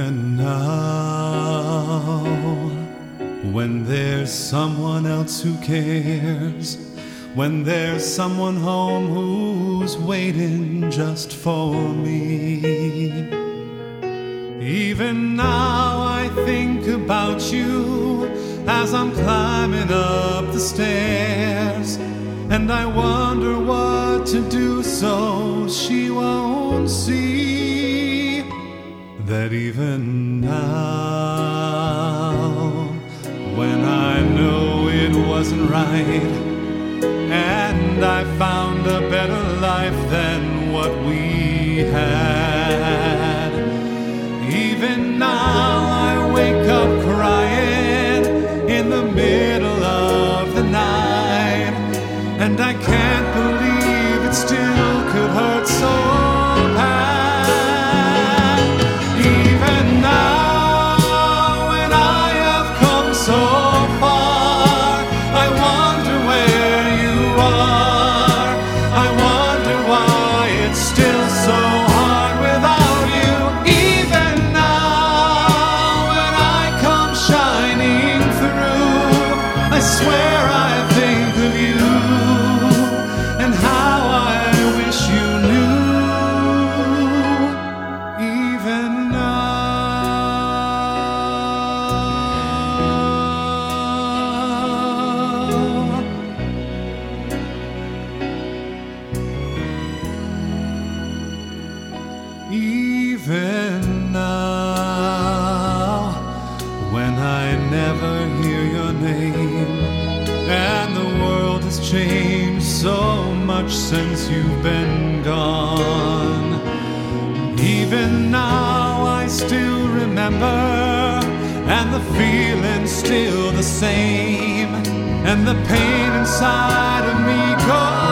Even now, when there's someone else who cares, when there's someone home who's waiting just for me, even now I think about you as I'm climbing up the stairs, and I wonder what to do so she won't see that even now, when I know it wasn't right, and I found a better life than what we had, even now I wake up crying in the middle of the night, and I can't believe it still could hurt so bad. Even now, when I have come so far, I wonder where you are. I wonder why it's still so hard without you. Even now, when I come shining through, I swear I think of you and how I wish you knew. Even now, even now, when I never hear your name, and the world has changed so much since you've been gone. Even now I still remember, and the feeling's still the same, and the pain inside of me goes